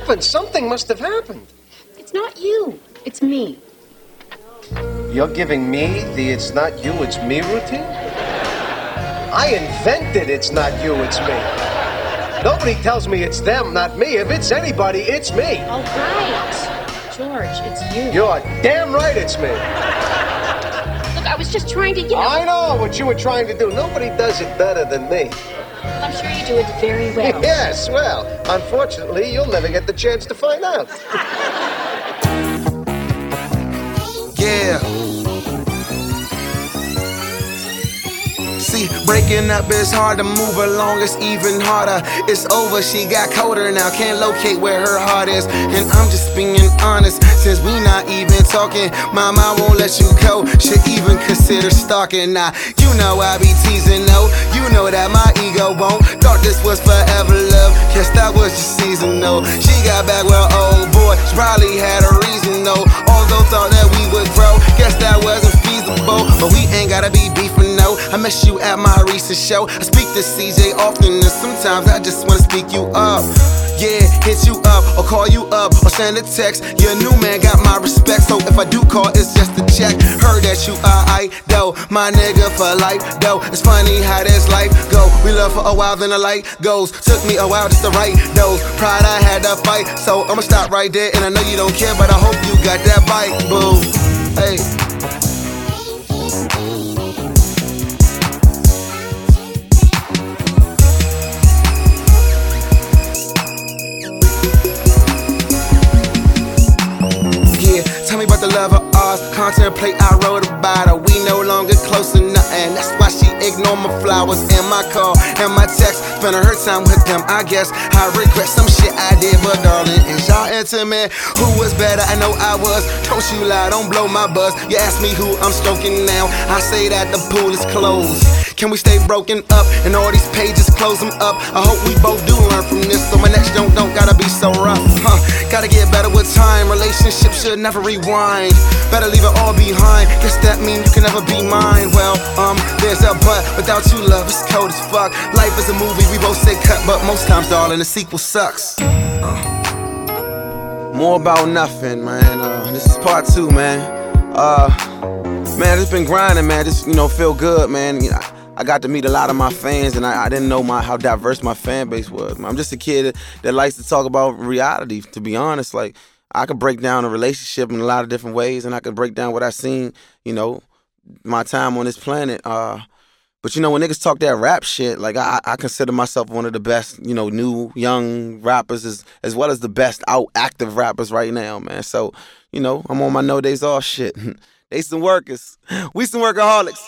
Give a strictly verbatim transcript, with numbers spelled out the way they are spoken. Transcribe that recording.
happened? Something must have happened. It's not you. It's me. You're giving me the it's not you, it's me routine? I invented it's not you, it's me. Nobody tells me it's them, not me. If it's anybody, it's me. All right. George, it's you. You're damn right it's me. Look, I was just trying to, you know... I know what you were trying to do. Nobody does it better than me. Well, I'm sure you do it very well. Yes, well, unfortunately, you'll never get the chance to find out. Yeah. See, breaking up is hard, to move along it's even harder. It's over, she got colder now, can't locate where her heart is. And I'm just being honest, since we not even talking, my mind won't let you go, should even consider stalking. Now, you know I be teasing, no, you know that my ego won't. Thought this was forever love, guess that was just seasonal. She got back, well, oh boy, she probably had a reason, though. Although thought that we would grow, guess that wasn't feasible. But we ain't gotta be beefing, no. I met you at my recent show. I speak to C J often, and sometimes I just wanna speak you up. Yeah, hit you up, or call you up, or send a text. Your new man got my respect, so if I do call, it's just a check. Heard that you are I, though, my nigga for life, though. It's funny how this life go. We love for a while, then the light goes. Took me a while just to write those. Pride I had to fight, so I'ma stop right there. And I know you don't care, but I hope you got that bite, boo. Hey. Tell me about the love of ours, contemplate, I wrote about her. We no longer close to nothing, that's why she ignore my flowers and my call and my text. Spending her time with them, I guess I regret some shit I did, but darling, is y'all intimate? Who was better? I know I was. Don't you lie, don't blow my buzz. You ask me who I'm stroking now, I say that the pool is closed. Can we stay broken up and all these pages close them up? I hope we both do learn from this, so my next joke don't gotta be so rough, huh? Gotta get better with time, relationships should never rewind. Better leave it all behind, guess that mean you can never be mine. Well, um, there's a but, without you love, it's cold as fuck. Life is a movie, we both say cut, but most times, darling, the sequel sucks. uh. More about nothing, man. Uh, this is part two, man. Uh, man, it's been grinding, man. Just, you know, feel good, man. You know, I got to meet a lot of my fans, and I, I didn't know my how diverse my fan base was. I'm just a kid that, that likes to talk about reality, to be honest. Like, I could break down a relationship in a lot of different ways, and I could break down what I seen, you know, my time on this planet. Uh, but, you know, when niggas talk that rap shit, like, I, I consider myself one of the best, you know, new, young rappers, as, as well as the best out active rappers right now, man. So, you know, I'm on my no days off shit. They some workers. We some workaholics.